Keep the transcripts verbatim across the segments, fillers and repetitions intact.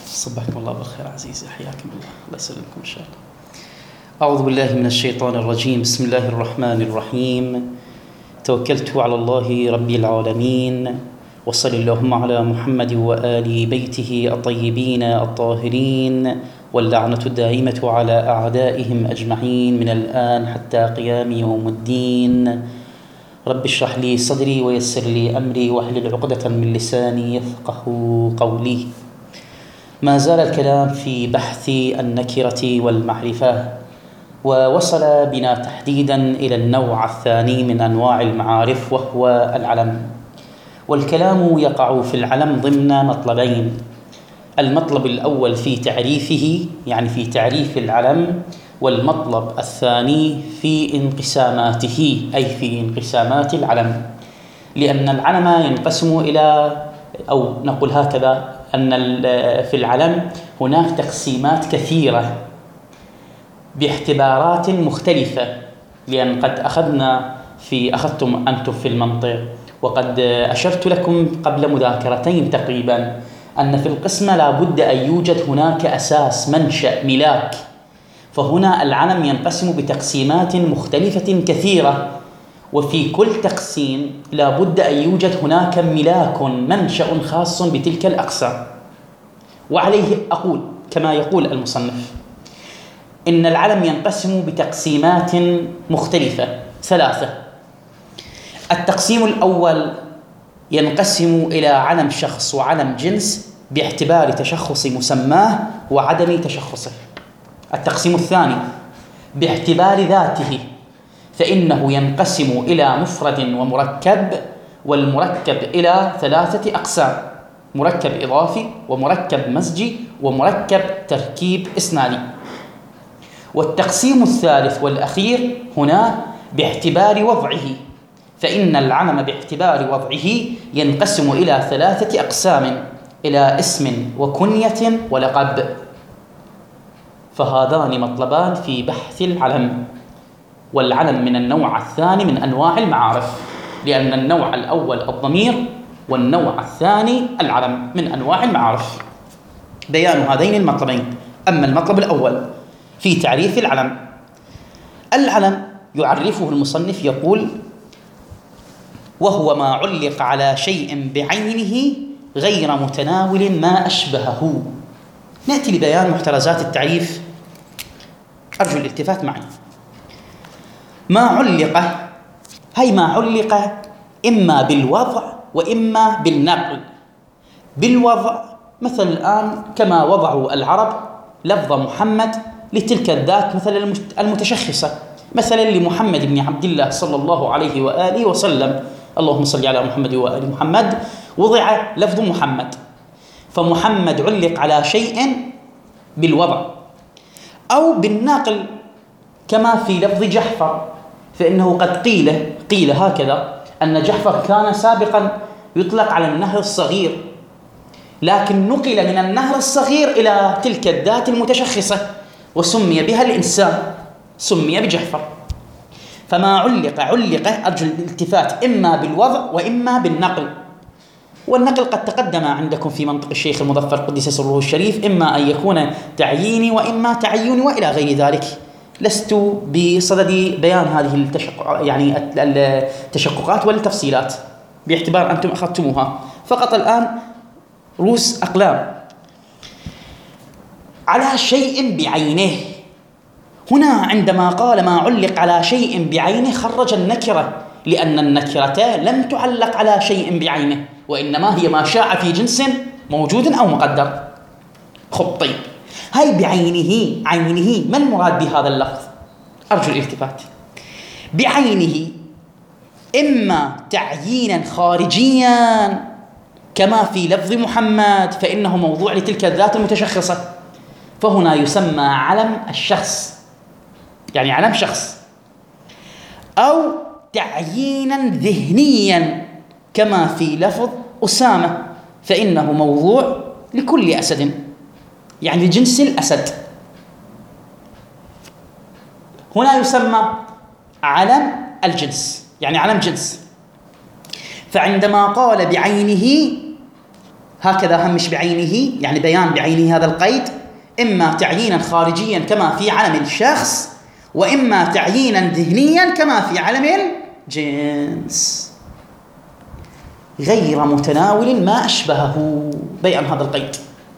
صبحكم الله بالخير عزيزي، حياكم الله، الله يسلمكم إن شاء الله. أعوذ بالله من الشيطان الرجيم، بسم الله الرحمن الرحيم. توكلت على الله رب العالمين، وصل اللهم على محمد وآل بيته الطيبين الطاهرين، واللعنة الدائمة على أعدائهم أجمعين من الآن حتى قيام يوم الدين. رب اشرح لي صدري ويسر لي أمري واحلل عقدة من لساني يفقه قولي. ما زال الكلام في بحث النكرة والمعرفة، ووصل بنا تحديدا إلى النوع الثاني من أنواع المعارف وهو العلم. والكلام يقع في العلم ضمن مطلبين: المطلب الأول في تعريفه، يعني في تعريف العلم، والمطلب الثاني في انقساماته، أي في انقسامات العلم. لأن العلم ينقسم إلى، أو نقول هكذا، أن في العلم هناك تقسيمات كثيرة باعتبارات مختلفة. لأن قد أخذنا في أخذتم أنتم في المنطق، وقد أشرت لكم قبل مذاكرتين تقريبا أن في القسمة لا بد أن يوجد هناك أساس، منشأ، ملاك. فهنا العلم ينقسم بتقسيمات مختلفة كثيرة، وفي كل تقسيم لا بد أن يوجد هناك ملاك، منشأ خاص بتلك الأقسام. وعليه أقول كما يقول المصنف إن العلم ينقسم بتقسيمات مختلفة ثلاثة. التقسيم الأول ينقسم إلى علم شخص وعلم جنس باعتبار تشخص مسماه وعدم تشخصه. التقسيم الثاني باعتبار ذاته، فإنه ينقسم إلى مفرد ومركب، والمركب إلى ثلاثة أقسام: مركب إضافي، ومركب مزجي، ومركب تركيب إسنادي. والتقسيم الثالث والأخير هنا باعتبار وضعه، فإن العلم باعتبار وضعه ينقسم إلى ثلاثة أقسام: إلى اسم وكنية ولقب. فهذان مطلبان في بحث العلم، والعلم من النوع الثاني من أنواع المعارف، لأن النوع الأول الضمير، والنوع الثاني العلم من أنواع المعارف. بيان هذين المطلبين. أما المطلب الأول في تعريف العلم، العلم يعرفه المصنف يقول: وهو ما علق على شيء بعينه غير متناول ما أشبهه. نأتي لبيان محترزات التعريف، أرجو الالتفات معي. ما علق، هي ما علق إما بالوضع وإما بالنقل. بالوضع مثل الآن كما وضعوا العرب لفظ محمد لتلك الذات مثل المتشخصة، مثلا لمحمد بن عبد الله صلى الله عليه وآله وسلم، اللهم صل على محمد وآل محمد، وضع لفظ محمد، فمحمد علق على شيء بالوضع. أو بالنقل كما في لفظ جحفر، فإنه قد قيل قيل هكذا أن جحفر كان سابقا يطلق على النهر الصغير، لكن نقل من النهر الصغير إلى تلك الذات المتشخصة وسمي بها الإنسان، سمي بجحفر. فما علق علق أرجو الالتفات إما بالوضع وإما بالنقل. والنقل قد تقدم عندكم في منطق الشيخ المظفر قدس سره الشريف، إما أن يكون تعييني وإما تعيني وإلى غير ذلك. لست بصدد بيان هذه التشقق يعني التشققات والتفصيلات باعتبار أنتم أخذتموها، فقط الآن رؤوس أقلام. على شيء بعينه، هنا عندما قال ما علق على شيء بعينه خرج النكرة، لأن النكرة لم تعلق على شيء بعينه، وإنما هي ما شاع في جنس موجود أو مقدر. خب طيب، هاي بعينه، عينه ما المراد بهذا اللفظ؟ أرجو الالتفات. بعينه إما تعيينا خارجيا كما في لفظ محمد، فإنه موضوع لتلك الذات المتشخصة، فهنا يسمى علم الشخص، يعني علم شخص. أو تعيينا ذهنيا كما في لفظ أسامة، فإنه موضوع لكل أسد، يعني لجنس الأسد. هنا يسمى علم الجنس، يعني علم جنس. فعندما قال بعينه هكذا همش بعينه، يعني بيان بعينه هذا القيد، إما تعيينا خارجيا كما في علم الشخص، وإما تعيينا ذهنيا كما في علم الجنس، غير متناول ما أشبهه. بيان هذا القيد.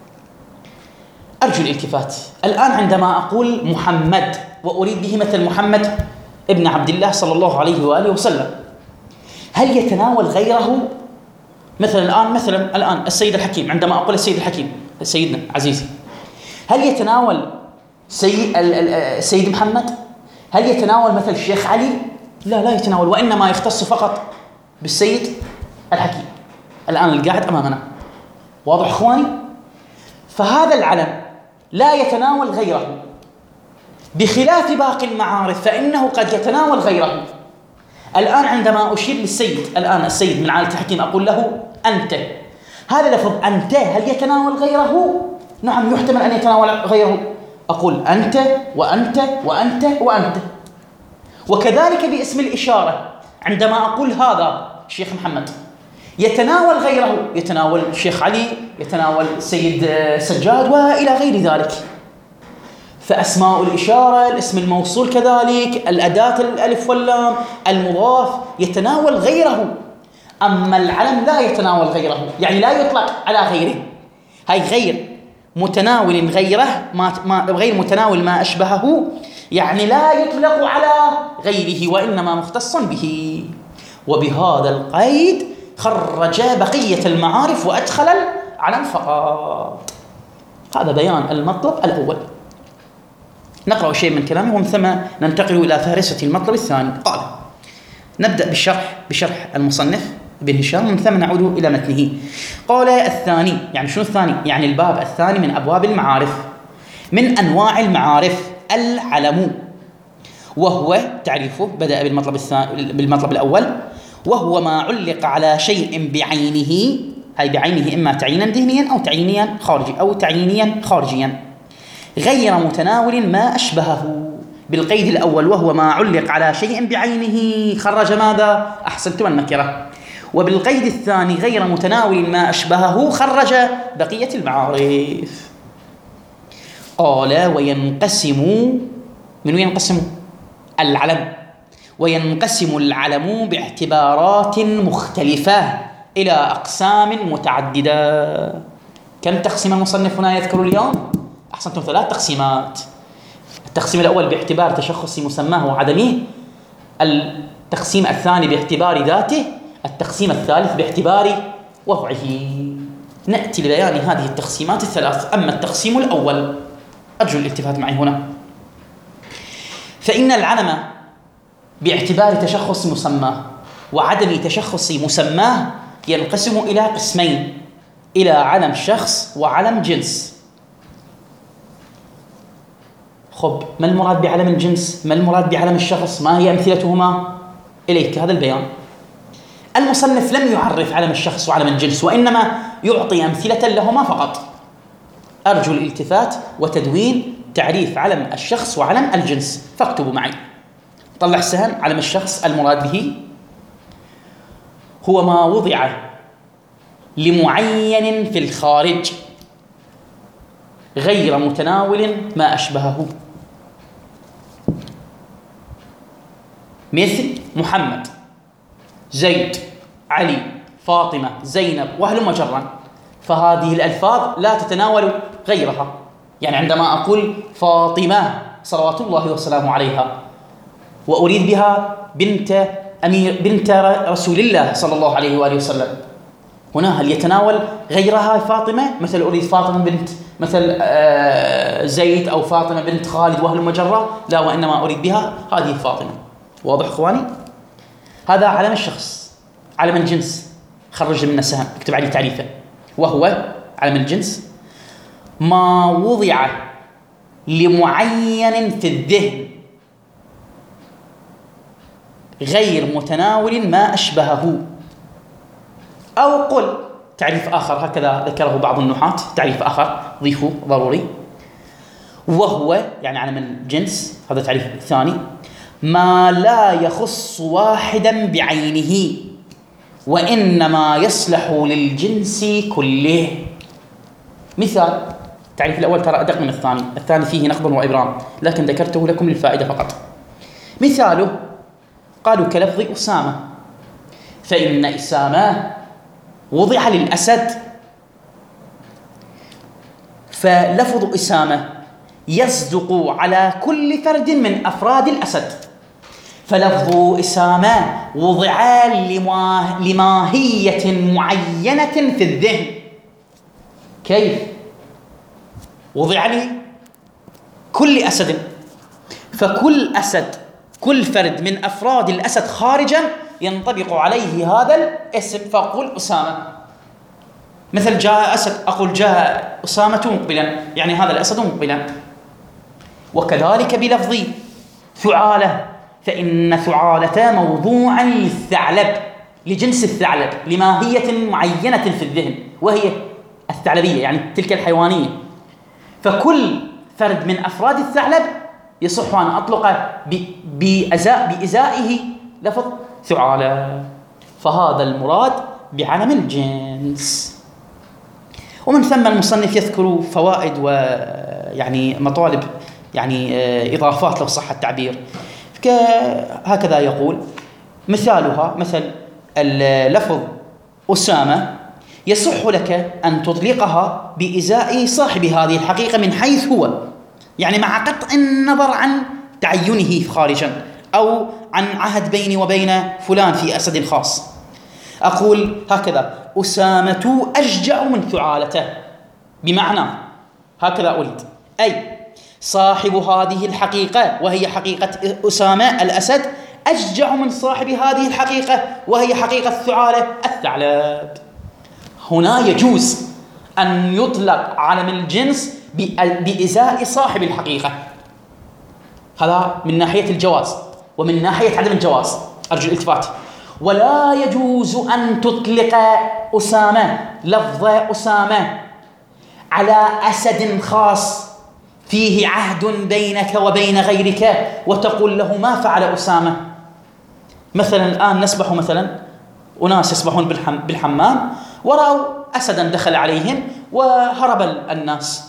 أرجو الالتفات الآن عندما أقول محمد وأريد به مثل محمد ابن عبد الله صلى الله عليه وآله وسلم، هل يتناول غيره؟ مثلا الآن مثلا الآن السيد الحكيم، عندما أقول السيد الحكيم سيدنا عزيزي، هل يتناول سيد السيد محمد؟ هل يتناول مثل الشيخ علي؟ لا لا يتناول، وإنما يختص فقط بالسيد الحكيم الآن القاعد أمامنا. واضح إخواني؟ فهذا العلم لا يتناول غيره، بخلاف باقي المعارف فإنه قد يتناول غيره. الآن عندما أشير للسيد، الآن السيد من عائلة الحكيم، أقول له أنت، هذا لفظ أنت هل يتناول غيره؟ نعم يحتمل أن يتناول غيره. أقول أنت وأنت وأنت وأنت. وكذلك باسم الإشارة، عندما أقول هذا الشيخ محمد يتناول غيره، يتناول الشيخ علي، يتناول السيد سجاد وإلى غير ذلك. فأسماء الإشارة، الاسم الموصول كذلك، الأداة الألف واللام، المضاف يتناول غيره. أما العلم لا يتناول غيره، يعني لا يطلق على غيره. هاي غير متناول غيره، ما ما غير متناول ما أشبهه، يعني لا يطلق على غيره وإنما مختص به. وبهذا القيد خرج بقية المعارف وأدخل العلم فقط. هذا بيان المطلب الأول. نقرأ شيء من كلامه ومن ثم ننتقل إلى فهرسة المطلب الثاني. قال: نبدأ بالشرح بشرح المصنف ابن هشام ومن ثم نعود إلى متنه. قال: الثاني، يعني شنو الثاني؟ يعني الباب الثاني من أبواب المعارف. من أنواع المعارف العلم، وهو تعريفه بدأ بالمطلب الثاني بالمطلب الأول، وهو ما علق على شيء بعينه، هي بعينه إما تعيينا ذهنيا أو تعيينيا خارجي أو تعيينيا خارجيا، غير متناول ما أشبهه. بالقيد الأول وهو ما علق على شيء بعينه خرج ماذا؟ أحسنتم النكرة. وبالقيد الثاني غير متناول ما أشبهه خرج بقية المعارف. قال: وينقسم، من ينقسم؟ العلم. وينقسم العلم باعتبارات مختلفة إلى أقسام متعددة. كم تقسيم المصنف هنا يذكر اليوم؟ أحسنتم، ثلاث تقسيمات. التقسيم الأول باعتبار تشخص مسماه وعدمه، التقسيم الثاني باعتبار ذاته، التقسيم الثالث باعتبار وضعه. نأتي لبيان هذه التقسيمات الثلاث. أما التقسيم الأول، أرجو الالتفات معي هنا، فإن العلم باعتبار تشخص مسماه وعدم تشخص مسماه ينقسم إلى قسمين: إلى علم شخص وعلم جنس. خب، ما المراد بعلم الجنس؟ ما المراد بعلم الشخص؟ ما هي أمثلتهما؟ إليك هذا البيان. المصنف لم يعرف علم الشخص وعلم الجنس، وإنما يعطي أمثلة لهما فقط. أرجو الالتفات وتدوين تعريف علم الشخص وعلم الجنس، فاكتبوا معي. طلع السهم. علم الشخص المراد به هو ما وضع لمعين في الخارج غير متناول ما أشبهه، مثل محمد، زيد، علي، فاطمة، زينب وهلم جرا. فهذه الألفاظ لا تتناول غيرها. يعني عندما أقول فاطمة صلوات الله وسلامه عليها وأريد بها بنت أمير بنت رسول الله صلى الله عليه وآله وسلم، هنا هل يتناول غيرها فاطمة؟ مثل أريد فاطمة بنت مثل زيد أو فاطمة بنت خالد وهلم جرا؟ لا، وإنما أريد بها هذه فاطمة. واضح إخواني؟ هذا علم الشخص. علم الجنس خرج من السهم، اكتب عليه تعريفه. وهو علم الجنس ما وضع لمعين في الذهن غير متناول ما أشبهه. أو قل تعريف آخر، هكذا ذكره بعض النحاة، تعريف آخر ضيفه ضروري. وهو يعني علم الجنس، هذا تعريف ثاني، ما لا يخص واحدا بعينه وإنما يصلح للجنس كله. مثال، التعريف الأول ترى أدق من الثاني، الثاني فيه نقض وإبرام، لكن ذكرته لكم للفائدة فقط. مثاله قالوا كلفظ أسامة، فإن أسامة وضع للأسد، فلفظ أسامة يصدق على كل فرد من أفراد الأسد، فلفظ أسامة وضع لماهية معينة في الذهن. كيف؟ وضع لي كل أسد، فكل أسد، كل فرد من أفراد الأسد خارجا ينطبق عليه هذا الاسم، فأقول أسامة. مثل جاء أسد، أقول جاء أسامة مقبلا، يعني هذا الأسد مقبلا. وكذلك بلفظ ثعالة، فإن ثعالة موضوعا للثعلب، لجنس الثعلب، لماهية معينة في الذهن وهي الثعلبية، يعني تلك الحيوانية. فكل فرد من أفراد الثعلب يصح أن أطلق بإزائه لفظ ثعالة، فهذا المراد بعلم الجنس. ومن ثم المصنف يذكر فوائد ويعني مطالب، يعني إضافات لو صح التعبير. هكذا يقول: مثالها مثل اللفظ أسامة يصح لك أن تطلقها بإزاء صاحب هذه الحقيقة من حيث هو، يعني مع قطع النظر عن تعينه خارجا أو عن عهد بيني وبين فلان في أسد خاص. أقول هكذا: أسامة أشجع من ثعالته، بمعنى هكذا أريد، أي صاحب هذه الحقيقة وهي حقيقة أسامة الأسد أشجع من صاحب هذه الحقيقة وهي حقيقة ثعالة الثعلب. هنا يجوز أن يطلق علم الجنس بإزاء صاحب الحقيقة، هذا من ناحية الجواز. ومن ناحية عدم الجواز أرجو الالتفات: ولا يجوز أن تطلق أسامة، لفظ أسامة، على أسد خاص فيه عهد بينك وبين غيرك وتقول له ما فعل أسامة. مثلا الآن نسبح، مثلا أناس يسبحون بالحمام ورأوا أسدا دخل عليهم وهرب الناس.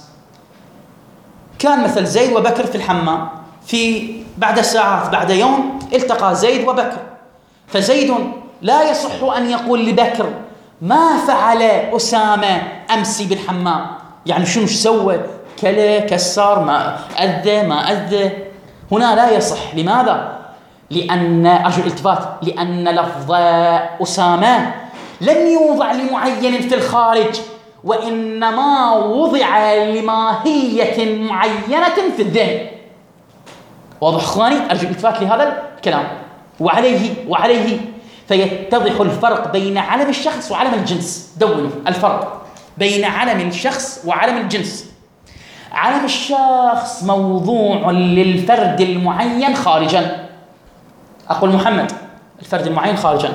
كان مثل زيد وبكر في الحمام، في بعد ساعات بعد يوم التقى زيد وبكر، فزيد لا يصح أن يقول لبكر ما فعل أسامة أمس بالحمام، يعني شنو سوى، كله كسر، ما أذى ما أذى. هنا لا يصح. لماذا؟ لأن أرجو الالتفات لأن لفظ أسامة لم يوضع لمعين في الخارج، وإنما وضع لماهية معينة في الذهن. واضح اخواني؟ أرجو الالتفات لهذا الكلام. وعليه وعليه فيتضح الفرق بين علم الشخص وعلم الجنس. دونوا الفرق بين علم الشخص وعلم الجنس. علم الشخص موضوع للفرد المعين خارجا، أقول محمد الفرد المعين خارجا،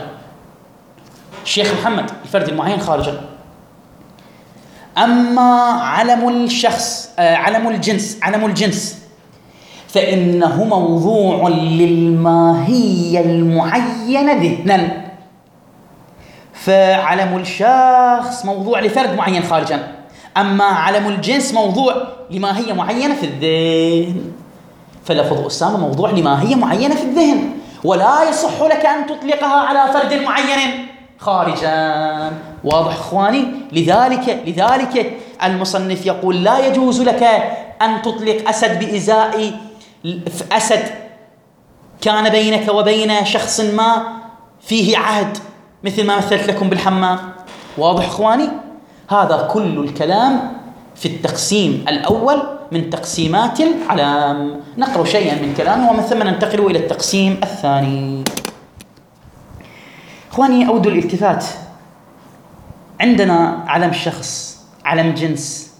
الشيخ محمد الفرد المعين خارجا. أما علم الشخص آه علم الجنس علم الجنس فإنه موضوع للماهية المعينة ذهنا. فعلم الشخص موضوع لفرد معين خارجا، أما علم الجنس موضوع لماهية معينة في الذهن. فلفظ أسامة موضوع لماهية معينة في الذهن، ولا يصح لك أن تطلقها على فرد معين خارجا. واضح إخواني؟ لذلك لذلك المصنف يقول لا يجوز لك أن تطلق أسد بإزاء أسد كان بينك وبين شخص ما فيه عهد، مثل ما مثلت لكم بالحمام. واضح إخواني؟ هذا كل الكلام في التقسيم الأول من تقسيمات العلام. نقرأ شيئا من كلامه ومن ثم ننتقل إلى التقسيم الثاني. إخواني أود الالتفات، عندنا علم شخص، علم جنس،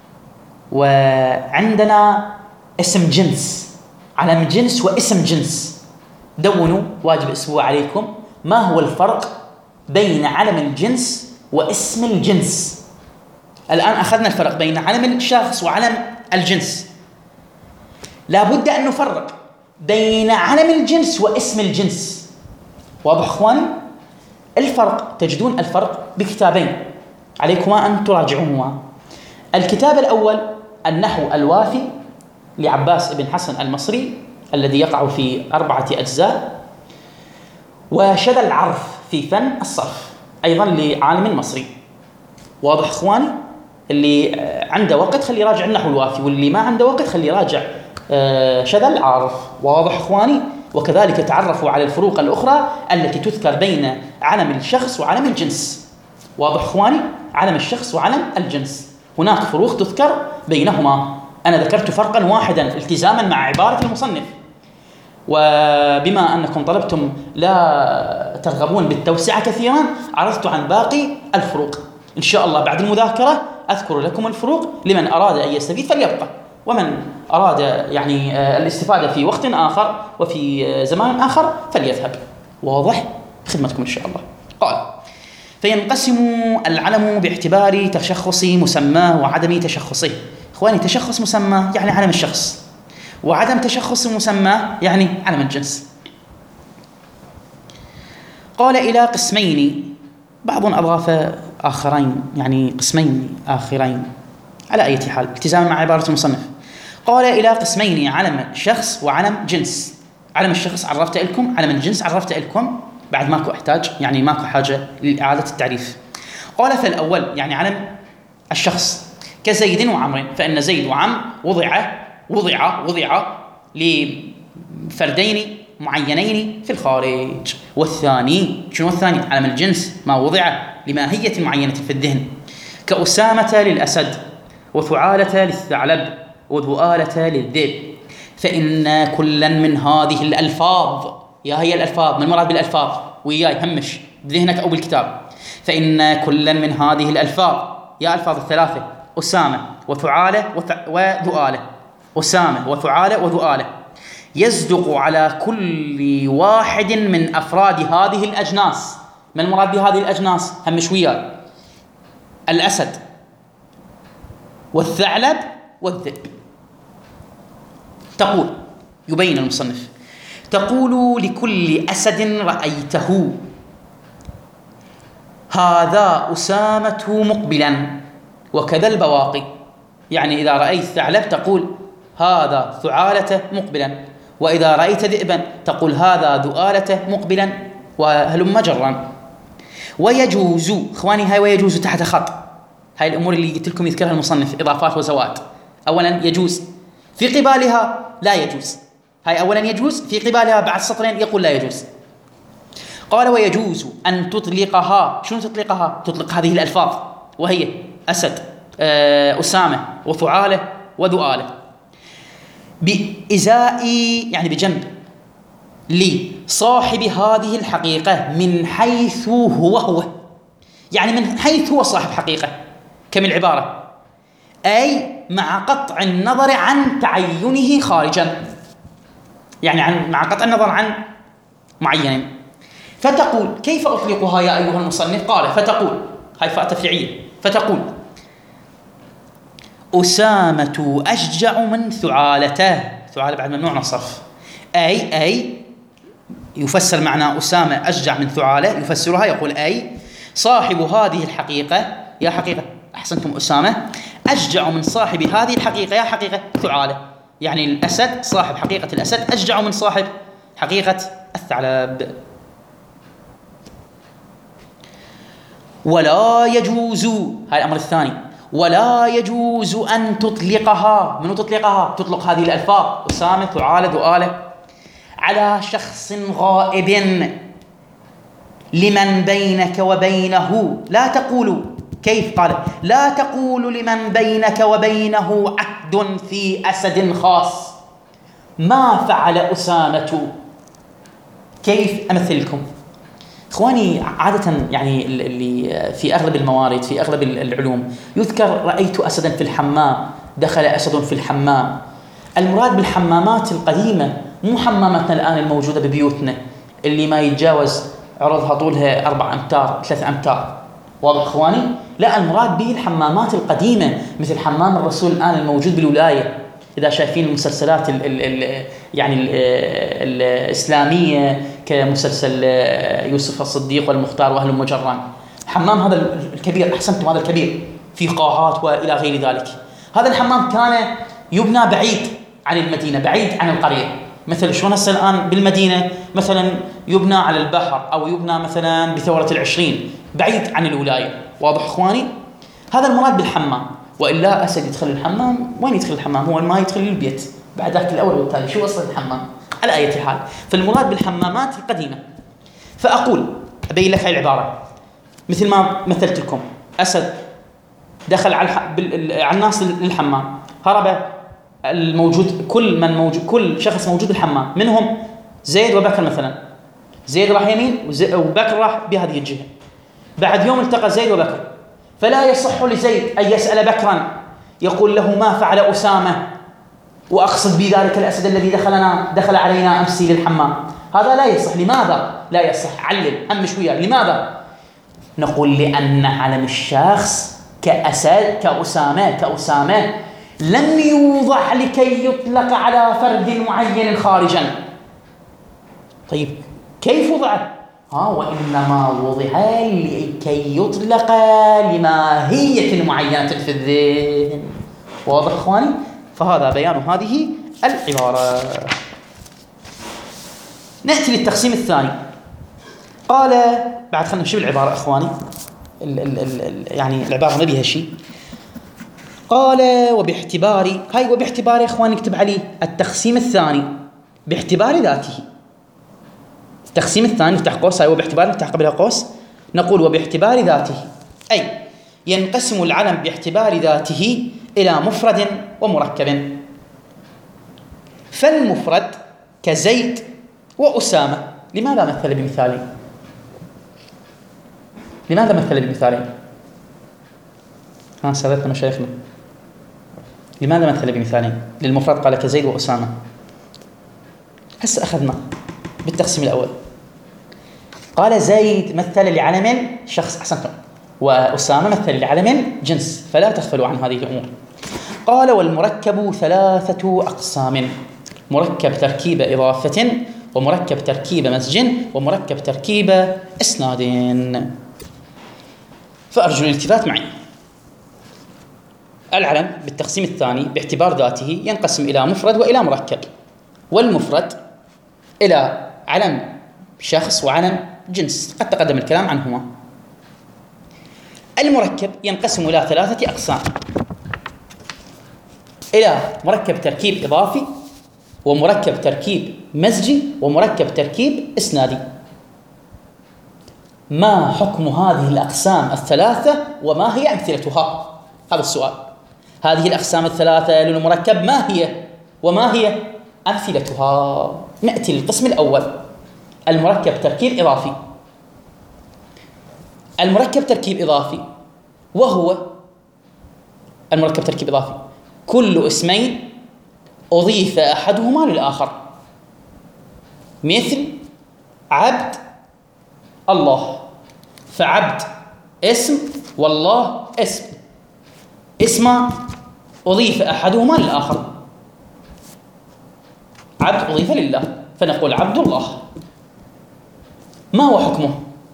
وعندنا اسم جنس، علم جنس واسم جنس. دونوا، واجب أسبوع عليكم، ما هو الفرق بين علم الجنس واسم الجنس؟ الآن أخذنا الفرق بين علم الشخص وعلم الجنس، لا بد أن نفرق بين علم الجنس واسم الجنس. واضح أخواني؟ الفرق تجدون الفرق بكتابين عليكما أن تراجعوهما. الكتاب الأول النحو الوافي لعباس بن حسن المصري الذي يقع في أربعة أجزاء، وشذا العرف في فن الصرف أيضا لعالم مصري. واضح إخواني؟ اللي عنده وقت خلي يراجع النحو الوافي، واللي ما عنده وقت خلي يراجع شذا العرف. واضح إخواني؟ وكذلك تعرفوا على الفروق الأخرى التي تذكر بين علم الشخص وعلم الجنس. واضح إخواني؟ علم الشخص وعلم الجنس هناك فروق تذكر بينهما. أنا ذكرت فرقا واحدا التزاما مع عبارة المصنف، وبما أنكم طلبتم لا ترغبون بالتوسعة كثيرا عرضت عن باقي الفروق. إن شاء الله بعد المذاكرة أذكر لكم الفروق لمن أراد أن يستفيد فليبقى، ومن أراد يعني الاستفادة في وقت آخر وفي زمان آخر فليذهب. واضح؟ خدمتكم إن شاء الله. قال: فينقسم العلم باعتبار تشخص مسماه وعدم تشخصه. إخواني، تشخص مسماه يعني علم الشخص، وعدم تشخص مسماه يعني علم الجنس. قال: إلى قسمين، بعض أضاف آخرين يعني قسمين آخرين، على أي حال التزاما مع عبارة المصنف. قال: إلى قسمين، علم شخص وعلم جنس. علم الشخص عرفت لكم، علم الجنس عرفت لكم، بعد ماكو احتاج يعني ماكو حاجة لإعادة التعريف. قال: فالأول يعني علم الشخص كزيد وعمر، فإن زيد وعمر وضع وضع وضع لفردين معينين في الخارج. والثاني شنو الثاني؟ علم الجنس ما وضع لماهية معينة في الذهن، كأسامة للأسد، وثعالة للثعلب، وذؤالة للذئب. فإن كلا من هذه الألفاظ، يا هي الألفاظ، ما المراد بالألفاظ؟ وياي همش بذهنك أو بالكتاب. فإن كلا من هذه الألفاظ، يا ألفاظ الثلاثة، أسامة وثعالة وذؤالة، أسامة وثعالة وذؤالة، يصدق على كل واحد من أفراد هذه الأجناس. ما المراد بهذه الأجناس؟ همش وياي، الأسد والثعلب والذئب. تقول، يبين المصنف، تقول لكل أسد رأيته: هذا أسامة مقبلا، وكذا البواقي. يعني إذا رأيت ثعلب تقول هذا ثعالة مقبلا، وإذا رأيت ذئبا تقول هذا ذؤالة مقبلا، وهلم جرا. ويجوز، إخواني هاي ويجوز تحت خط، هاي الأمور اللي قلت لكم يذكرها المصنف، إضافات وزوات. أولا يجوز، في قبالها لا يجوز. هاي أولا يجوز، في قبالها بعد سطرين يقول لا يجوز. قال: ويجوز أن تطلقها. شنو تطلقها؟ تطلق هذه الألفاظ وهي أسد، أسامة وثعالة وذؤالة، بإزاء يعني بجنب لصاحب هذه الحقيقة من حيث هو هو، يعني من حيث هو صاحب حقيقة. كم العبارة؟ أي مع قطع النظر عن تعينه خارجا، يعني عن مع قطع النظر عن معين. فتقول: كيف أطلقها يا أيها المصنف؟ قال: فتقول، هاي فاء تفريعية، فتقول: أسامة أشجع من ثعالته. ثعالة بعد ممنوع من الصرف. أي أي يفسر معنى أسامة أشجع من ثعالة، يفسرها يقول أي صاحب هذه الحقيقة، يا حقيقة أحسنتم أسامة، أشجع من صاحب هذه الحقيقة، يا حقيقة ثعالة. يعني الأسد صاحب حقيقة الأسد أشجع من صاحب حقيقة الثعلب. ولا يجوز، هذا الأمر الثاني، ولا يجوز أن تطلقها. من تطلقها؟ تطلق هذه الألفاظ أسامة ثعالة ذؤالة على شخص غائب لمن بينك وبينه. لا تقول، كيف؟ قال: لا تقول لمن بينك وبينه عهد في أسد خاص ما فعل أسامة. كيف أمثلكم؟ إخواني، عادة يعني اللي في أغلب الموارد في أغلب العلوم يذكر رأيت أسدا في الحمام، دخل أسد في الحمام. المراد بالحمامات القديمة مو حماماتنا الآن الموجودة ببيوتنا اللي ما يتجاوز عرضها طولها أربع أمتار ثلاث أمتار. واضح إخواني؟ لا، المراد به الحمامات القديمة مثل حمام الرسول الآن الموجود بالولاية. إذا شايفين المسلسلات ال ال ال يعني ال الإسلامية كمسلسل يوسف الصديق والمختار وأهل مجران، حمام هذا الكبير، أحسنتم، هذا الكبير في قاعات وإلى غير ذلك. هذا الحمام كان يبنى بعيد عن المدينة، بعيد عن القرية، مثل شلون هسه الآن بالمدينة مثلا يبنى على البحر أو يبنى مثلا بثورة العشرين، بعيد عن الولاية. واضح إخواني؟ هذا المراد بالحمام. وإلا أسد يدخل الحمام، وين يدخل الحمام؟ هو الماء يدخل البيت بعد ذاك الأول والتالي، شو أصل الحمام؟ على أي حال، فالمراد بالحمامات القديمة. فأقول أبين لك هاي العبارة مثل ما مثلت لكم. أسد دخل على, الح... بال... على الناس للحمام، هرب الموجود كل من موجود كل شخص موجود بالحمام، منهم زيد وبكر مثلا. زيد راح يمين وزي... وبكر راح بهذه الجهة. بعد يوم التقى زيد وبكر، فلا يصح لزيد أن يسأل بكرا يقول له ما فعل أسامة، وأقصد بذلك الأسد الذي دخلنا دخل علينا أمس للحمام. هذا لا يصح. لماذا لا يصح؟ علل هم شوية. لماذا؟ نقول لأن علم الشخص كأسد كأسامة كأسامة لم يوضع لكي يطلق على فرد معين خارجا. طيب كيف وضع؟ ها وإنما وضع لكي يطلق لماهية معينة في الذهن. واضح إخواني؟ فهذا بيان هذه العبارة. نأتي للتقسيم الثاني. قال بعد خلنا نشوف العبارة إخواني، ال ال ال يعني العبارة ما بيها شيء. قال وباعتبار هاي وباعتبار يا إخواني اكتب عليه التقسيم الثاني باعتبار ذاته. التقسيم الثاني افتح قوس، هاي وباعتبار نفتح قبلها قوس، نقول وباعتبار ذاته أي ينقسم العلم باعتبار ذاته إلى مفرد ومركب. فالمفرد كزيد وأسامة. لماذا مثل بمثالين؟ لماذا مثل بمثالين؟ ها سادتنا مشايخنا، لماذا مثل بمثالين؟ للمفرد قال كزيد وأسامة. هسه أخذنا بالتقسيم الأول، قال زيد مثل لعلم شخص، أحسنتم، وأسامة مثل لعلم جنس، فلا تغفلوا عن هذه الأمور. قال والمركب ثلاثة أقسام: مركب تركيب إضافة، ومركب تركيب مزج، ومركب تركيب إسناد. فأرجو الالتفات معي. العلم بالتقسيم الثاني باعتبار ذاته ينقسم إلى مفرد وإلى مركب، والمفرد إلى علم شخص وعلم جنس، قد تقدم الكلام عنهما. المركب ينقسم إلى ثلاثة أقسام: إلى مركب تركيب إضافي، ومركب تركيب مزجي، ومركب تركيب إسنادي. ما حكم هذه الأقسام الثلاثة وما هي أمثلتها؟ هذا السؤال. هذه الأقسام الثلاثة للمركب ما هي وما هي أمثلتها؟ نأتي للقسم الأول، المركب تركيب إضافي. المركب تركيب إضافي وهو المركب تركيب إضافي كل اسمين أضيف أحدهما للآخر، مثل عبد الله، فعبد اسم والله اسم، اسم أضيف أحدهما للآخر. عبد أضيف لله فنقول عبد الله. ما هو حكمه؟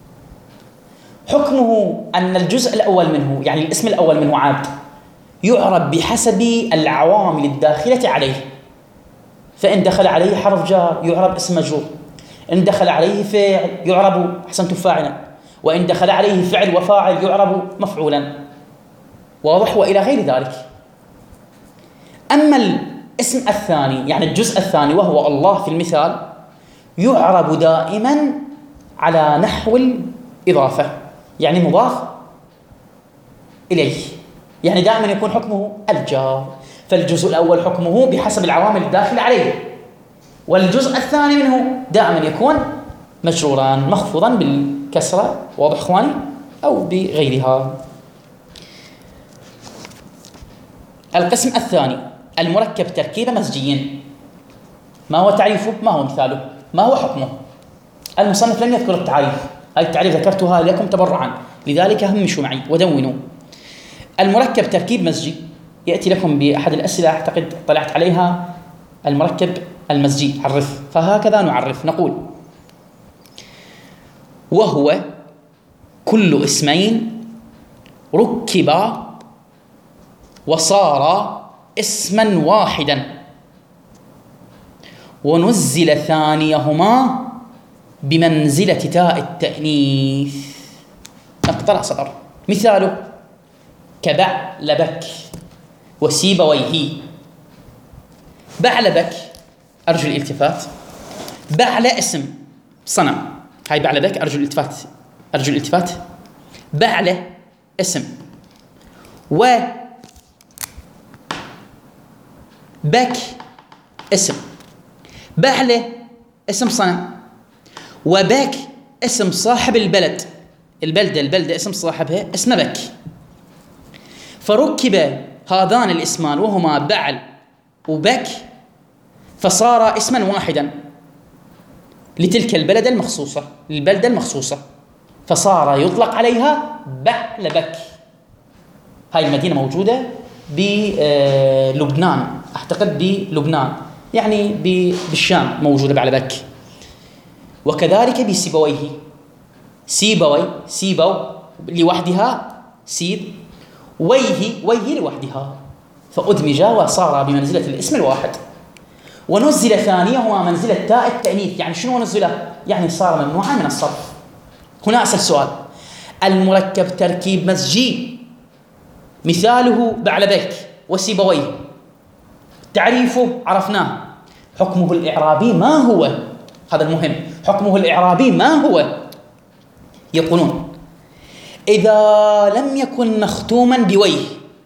حكمه أن الجزء الأول منه، يعني الاسم الأول منه عبد، يعرب بحسب العوامل الداخلة عليه. فإن دخل عليه حرف جار يعرب اسم مجرور، إن دخل عليه فاعل يعرب أحسنتم فاعلا، وإن دخل عليه فعل وفاعل يعرب مفعولا. واضح؟ وإلى غير ذلك. أما الاسم الثاني يعني الجزء الثاني وهو الله في المثال، يعرب دائما على نحو الإضافة، يعني مضاف إليه، يعني دائما يكون حكمه الجار. فالجزء الأول حكمه بحسب العوامل الداخلة عليه، والجزء الثاني منه دائما يكون مجرورا مخفوضا بالكسرة. واضح إخواني؟ أو بغيرها. القسم الثاني المركب تركيب مزجي. ما هو تعريفه؟ ما هو مثاله؟ ما هو حكمه؟ المصنف لم يذكر التعريف، هذه التعريف ذكرتها لكم تبرعا، لذلك همشوا معي ودونوا. المركب تركيب مزجي يأتي لكم بأحد الأسئلة أعتقد طلعت عليها، المركب المزجي عرف، فهكذا نعرف نقول: وهو كل اسمين ركبا وصار اسما واحدا ونزل ثانيهما بمنزلة تاء التأنيث. نقطة سطر. مثاله كبعلبك وسيبويه. بعلبك أرجو الالتفات. بعل اسم صنم، هاي بعلبك أرجو الالتفات أرجو الالتفات بعل اسم، و بك اسم. بعل اسم صنم، وبك اسم صاحب البلد، البلدة البلدة اسم صاحبها اسم بك. فركب هذان الاسمان وهما بعل وبك فصار اسما واحدا لتلك البلدة المخصوصة، للبلدة المخصوصة، فصار يطلق عليها بعلبك. هاي المدينة موجودة بلبنان، أعتقد بلبنان، يعني بالشام موجودة بعلبك. وكذلك بسيبويه. سيبوي سيبو لوحدها سيب، ويه ويه لوحدها، فأدمج وصار بمنزلة الاسم الواحد. ونزل ثانيهما منزلة تاء التأنيث. يعني شنو نزله؟ يعني صار ممنوعا من الصرف. هنا أسأل سؤال: المركب تركيب مزجي مثاله بعلبك وسيبويه، تعريفه عرفناه، حكمه الإعرابي ما هو؟ هذا المهم، حكمه الإعرابي ما هو؟ يقولون: إذا لم يكن مختوما بويه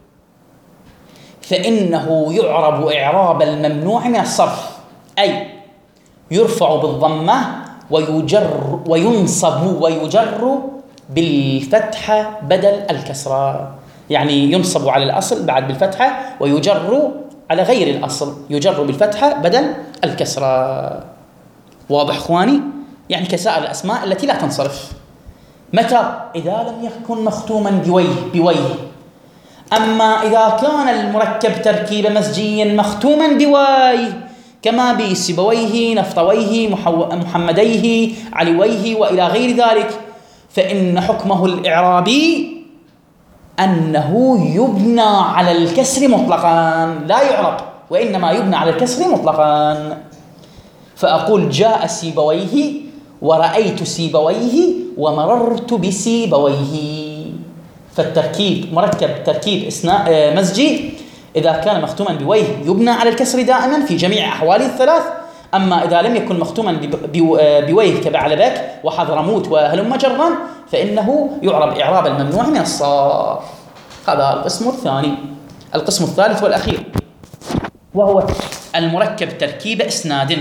فإنه يعرب إعراب الممنوع من الصرف، أي يرفع بالضمة ويجر وينصب ويجر بالفتحة بدل الكسرة. يعني ينصب على الأصل بعد بالفتحة، ويجر على غير الأصل يجر بالفتحة بدل الكسرة. واضح إخواني؟ يعني كسائر الأسماء التي لا تنصرف. متى؟ إذا لم يكن مختوما بويه بويه. أما إذا كان المركب تركيب مزجيا مختوما بواي كما بسيبويه نفطويه محمديه علويه وإلى غير ذلك، فإن حكمه الإعرابي أنه يبنى على الكسر مطلقا، لا يعرب، وإنما يبنى على الكسر مطلقا. فأقول: جاء سيبويه ورأيت سيبويه ومررت بسيبويه. فالتركيب مركب تركيب مزجي إذا كان مختوما بويه يبنى على الكسر دائما في جميع أحواله الثلاث. أما إذا لم يكن مختوما بويه كبعلبك وحضرموت وهلم جرا فإنه يعرب إعراب الممنوع من الصرف. هذا القسم الثاني. القسم الثالث والأخير وهو المركب تركيب إسناد.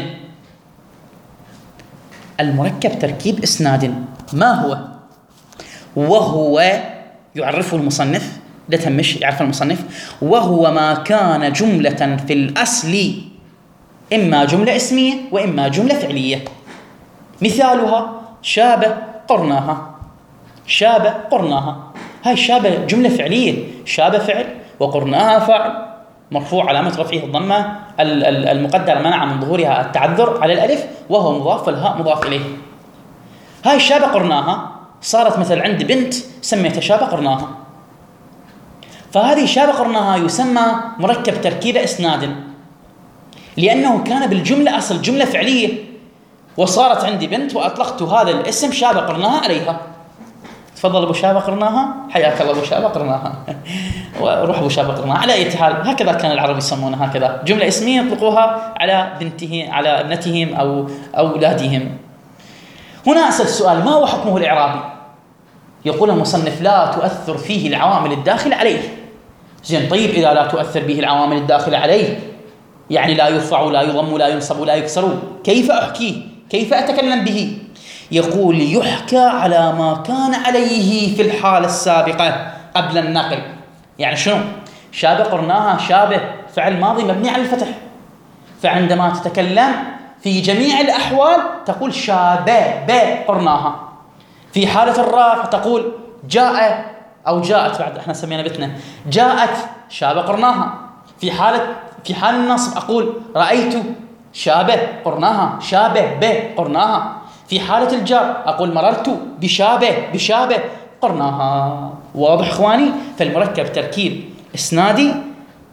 المركب تركيب إسناد ما هو؟ وهو يعرفه المصنف، لا تهمش يعرف المصنف: وهو ما كان جملة في الأصل إما جملة اسمية وإما جملة فعلية. مثالها شابه قرناها. شابه قرناها، هاي شابه جملة فعلية، شابه فعل وقرناها فاعل مرفوع علامة رفعه الضمة المقدرة منع من ظهورها التعذر على الألف، وهو مضاف والهاء مضاف إليه. هاي شابه قرناها صارت مثل عند بنت سميتها شابه قرناها، فهذه شابه قرناها يسمى مركب تركيب إسناد، لأنه كان بالجملة أصل جملة فعلية، وصارت عندي بنت وأطلقت هذا الاسم شابه قرناها عليها. تفضل أبو شابه قرناها، حياك الله أبو شابه قرناها وروح أبو شابه قرناها. على أي حال هكذا كان العرب يسمونها، هكذا جملة اسمية يطلقوها على بنته على ابنتهم أو أولادهم. هنا أسأل السؤال: ما هو حكمه الإعرابي؟ يقول المصنف: لا تؤثر فيه العوامل الداخلة عليه. زين، طيب إذا لا تؤثر به العوامل الداخلة عليه، يعني لا يرفع لا يضم لا ينصب لا يكسر، كيف أحكيه؟ كيف أتكلم به؟ يقول: يحكى على ما كان عليه في الحالة السابقة قبل النقل. يعني شنو؟ شابه قرناها شابه فعل ماضي مبني على الفتح، فعندما تتكلم في جميع الأحوال تقول شابه ب قرناها. في حالة الرفع تقول جاء أو جاءت، بعد احنا سمينا بتنا جاءت شابه قرناها. في حالة في حال النصب أقول رأيت شابه قرناها شابه ب قرناها. في حالة الجر أقول مررت بشابه بشابه قرناها. واضح إخواني؟ فالمركب تركيب إسنادي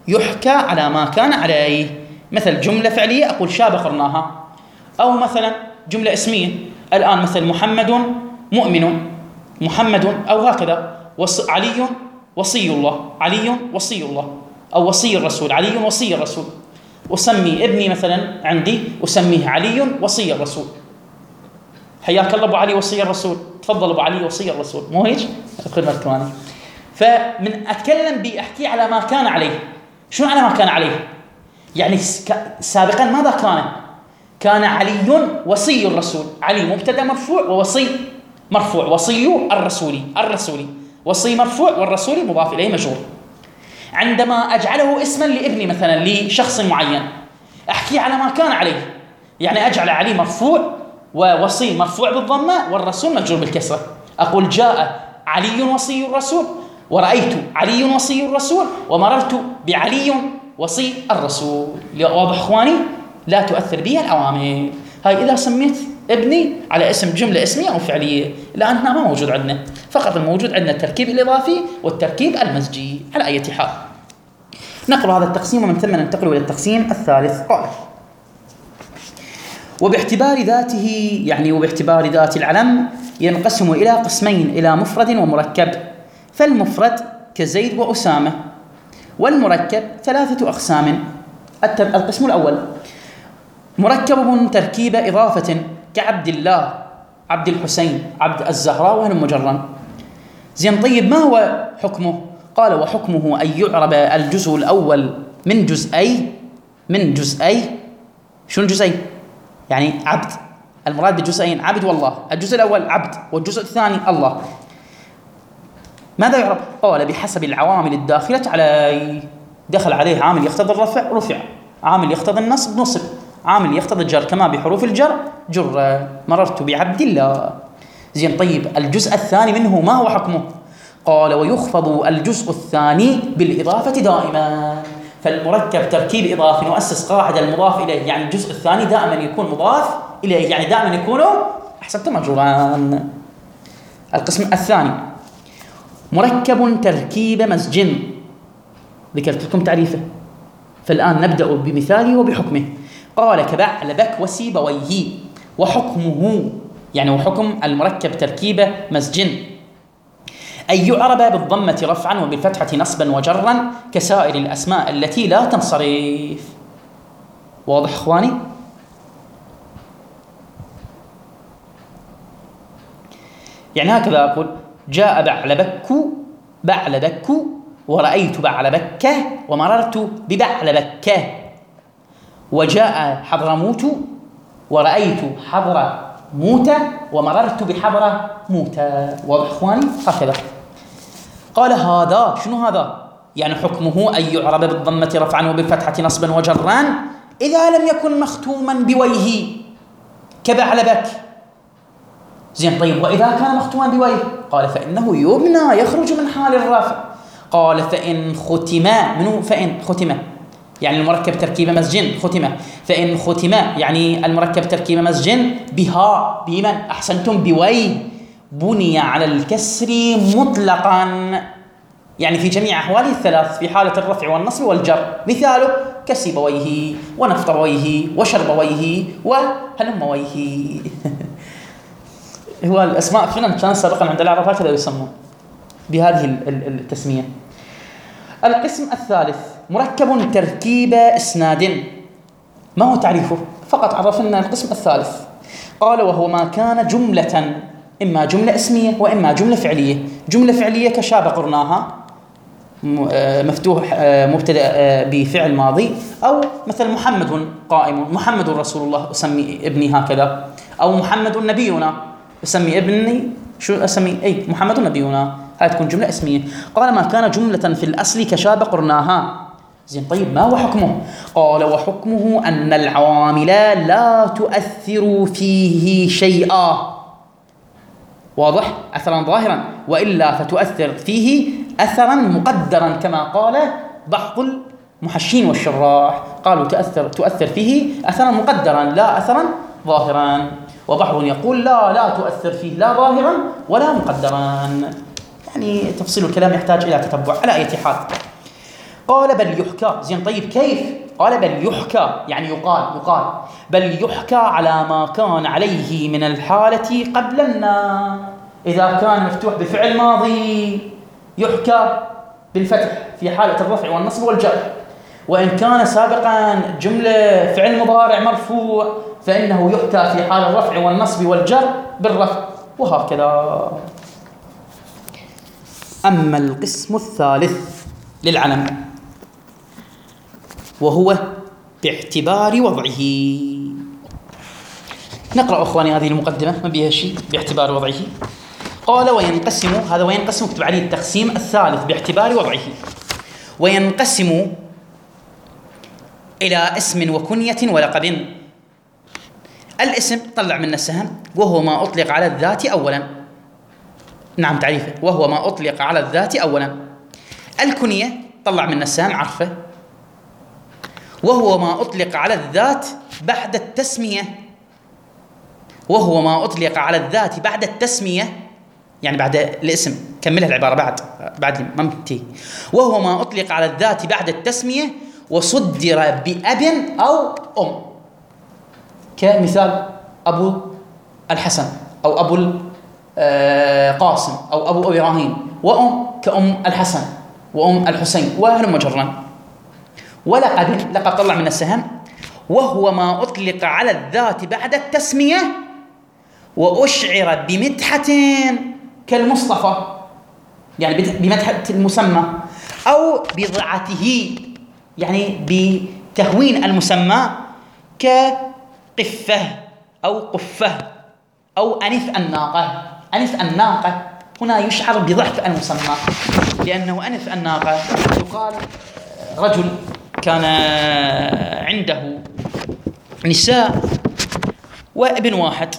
يحكى على ما كان عليه. مثل جملة فعلية أقول شاب قرناها، أو مثلا جملة اسمية الآن مثل محمد مؤمن، محمد، أو هكذا علي وصي الله، علي وصي الله، أو وصي الرسول، علي وصي الرسول. أسمي ابني مثلا عندي أسميه علي وصي الرسول. حياك الله أبو علي وصي الرسول، تفضل أبو علي وصي الرسول، مو هيك؟ الخدمة الكوانية. فمن أتكلم بأحكي على ما كان عليه. شنو على ما كان عليه؟ يعني سابقا ماذا كان؟ كان علي وصي الرسول، علي مبتدأ مرفوع ووصي مرفوع، وصي الرسولي الرسولي وصي مرفوع والرسولي مضاف إليه مجرور. عندما أجعله اسما لابني مثلا لشخص معين أحكي على ما كان عليه، يعني أجعل علي مرفوع ووصي مرفوع بالضمة والرسول مجرور بالكسرة. أقول جاء علي وصي الرسول، ورأيت علي وصي الرسول، ومررت بعلي وصي الرسول. واضح إخواني؟ لا تؤثر به الأوامر. هاي إذا سميت ابني على اسم جملة اسمية أو فعلية، لأن هنا ما موجود عندنا، فقط الموجود عندنا التركيب الإضافي والتركيب المزجي. على أي حال نقرأ هذا التقسيم ومن ثم ننتقل إلى التقسيم الثالث. قال: وباعتبار ذاته، يعني وباعتبار ذات العلم، ينقسم إلى قسمين، إلى مفرد ومركب. فالمفرد كزيد وأسامة، والمركب ثلاثة أقسام. القسم الأول مركب تركيب إضافة كعبد الله، عبد الحسين، عبد الزهراء، وهلم مجرا. زين، طيب ما هو حكمه؟ قال: وحكمه أن يعرب الجزء الأول من جزئي من جزئي شنو جزئي؟ يعني عبد، المراد بجزئين عبد والله. الجزء الأول عبد والجزء الثاني الله. ماذا يعرب؟ قال: بحسب العوامل الداخلة عليه. دخل عليه عامل يقتضي الرفع رفع، عامل يقتضي النصب نصب، عامل يقتضي الجر كما بحروف الجر جر. مررت بعبد الله. زين، طيب الجزء الثاني منه ما هو حكمه؟ قال: ويخفض الجزء الثاني بالإضافة دائما. فالمركب تركيب إضافي نؤسس قاعدة المضاف إليه، يعني الجزء الثاني دائما يكون مضاف إليه، يعني دائما يكون أحسنتم مجروران. القسم الثاني مركب تركيب مزج، ذكرت لكم تعريفه، فالآن نبدأ بمثاله وبحكمه. قال: كبعلبك وسيبويه. وحكمه، يعني وحكم المركب تركيب مزج، أن يعرب بالضمة رفعا وبالفتحة نصبا وجرا كسائر الأسماء التي لا تنصرف. واضح إخواني؟ يعني هكذا أقول: جاء بعلبك بعلبك، ورأيت بعلبك، ومررت ببعلبك. وجاء حضرموت، ورأيت حضرموت، ومررت بحضرموت. واضح إخواني؟ هكذا. قال: هذا شنو هذا؟ يعني حكمه أن يعرب بالضمة رفعا وبالفتحة نصبا وجرا إذا لم يكن مختوما بويه كبعلبك. زين، طيب وإذا كان مختوما بويه؟ قال: فإنه يبنى، يخرج من حال الرفع. قال: فإن ختم منه، فإن ختم يعني المركب تركيب مزج ختم، فإن ختم يعني المركب تركيب مزج بها، بمن؟ أحسنتم، بوي، بني على الكسر مطلقا، يعني في جميع أحواله الثلاث، في حالة الرفع والنصب والجر. مثاله كسيبويه ونفطرويه وشربويه وهلمويه. هو الأسماء فعلا كان سابقا عند العرب هكذا يسمون بهذه التسمية. القسم الثالث مركب تركيب إسناد. ما هو تعريفه؟ فقط عرفنا القسم الثالث. قال: وهو ما كان جملة، إما جملة اسمية وإما جملة فعلية. جملة فعلية كشاب قرناها، مفتوح مبتدأ بفعل ماضي، أو مثل محمد قائم، محمد رسول الله أسمي ابني هكذا، أو محمد نبينا أسمي ابني شو أسمي أي محمد نبينا، هاي تكون جملة اسمية. قال: ما كان جملة في الأصل كشاب قرناها. زين، طيب ما هو حكمه؟ قال: وحكمه أن العوامل لا تؤثر فيه شيئا. واضح؟ أثرا ظاهرا، وإلا فتؤثر فيه أثرا مقدرا، كما قال بعض المحشين والشراح، قالوا تؤثر تؤثر فيه أثرا مقدرا لا أثرا ظاهرا. وبعض يقول لا لا تؤثر فيه لا ظاهرا ولا مقدرا. يعني تفصيل الكلام يحتاج إلى تتبع. على أي حال، قال بل يحكى. زين طيب كيف؟ قال بل يحكى يعني يقال يقال بل يحكى على ما كان عليه من الحالة قبل النا. إذا كان مفتوح بفعل ماضي يحكى بالفتح في حالة الرفع والنصب والجر، وإن كان سابقا جملة فعل مضارع مرفوع فإنه يحكى في حال الرفع والنصب والجر بالرفع، وهكذا. أما القسم الثالث للعلم وهو باعتبار وضعه. نقرأ أخواني هذه المقدمة ما بيها شيء. باعتبار وضعه قال وينقسم، هذا وينقسم اكتب عليه التقسيم الثالث باعتبار وضعه. وينقسم إلى اسم وكنية ولقب. الاسم طلع من السهم وهو ما أطلق على الذات أولا. نعم تعريفه وهو ما أطلق على الذات أولا. الكنية طلع من السهم عرفه وهو ما أطلق على الذات بعد التسمية. وهو ما أطلق على الذات بعد التسمية يعني بعد الاسم. كملها العبارة بعد بعد ما منتهي. وهو ما أطلق على الذات بعد التسمية وصدر بأب أو أم. كمثال أبو الحسن أو أبو القاسم أو أبو إبراهيم، وأم كأم الحسن وأم الحسين وهلم جرا. ولقب لقب طلع من السهم وهو ما أطلق على الذات بعد التسمية وأشعر بمدحة كالمصطفى يعني بمدحة المسمى، أو بضعته يعني بتهوين المسمى كقفة أو قفة أو أنف الناقة. أنف الناقة هنا يشعر بضعف المسمى، لأنه أنف الناقة يقال رجل كان عنده نساء وابن واحد،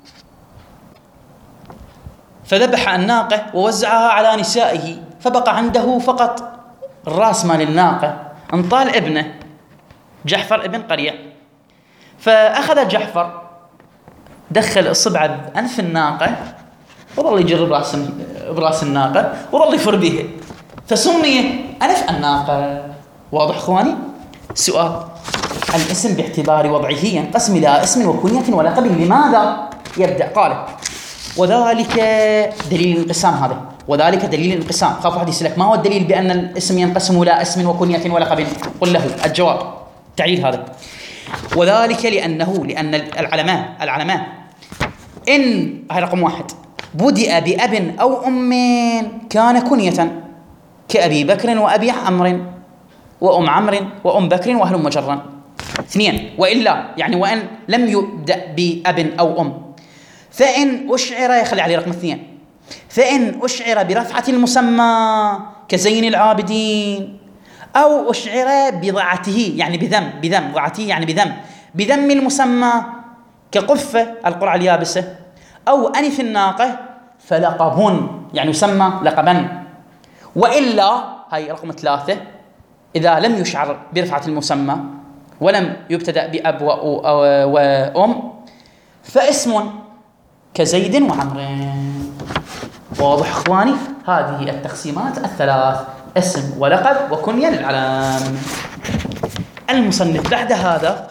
فذبح الناقة ووزعها على نسائه، فبقى عنده فقط الراس مال الناقة. انطال ابنه جحفر ابن قريع، فأخذ جحفر دخل إصبعه بأنف الناقة وظل يجرب راس براس الناقة وظل يفر بها، فسمي أنف الناقة. واضح اخواني؟ سؤال: الاسم باعتبار وضعه ينقسم إلى اسم وكنية ولقب. لماذا؟ يبدأ قال: وذلك دليل الانقسام. هذا وذلك دليل الانقسام. خاف واحد يسألك ما هو الدليل بأن الاسم ينقسم إلى اسم وكنية ولقب؟ قل له الجواب تعليل هذا: وذلك لأنه لأن العلماء العلماء إن هاي رقم واحد بدأ بأب أو أم كان كنية كأبي بكر وأبي عمرو وأم عمرو وأم بكر وأهل مجرا. اثنين: وإلا يعني وإن لم يبدأ بأب أو أم فإن أشعر، يخلي عليه رقم اثنين، فإن أشعر برفعة المسمى كزين العابدين، أو أشعر بضعته يعني بذم بذم ضعته يعني بذم بذم المسمى كقفة القرعة اليابسة، أو أنف الناقة، فلقب يعني يسمى لقبا. وإلا هاي رقم ثلاثة: إذا لم يشعر برفعة المسمى ولم يبتدأ بأب وأم فاسم كزيد وعمر. واضح اخواني؟ هذه التقسيمات الثلاث: اسم ولقب وكنية للعلم. المصنف بعد هذا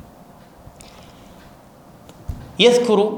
يذكر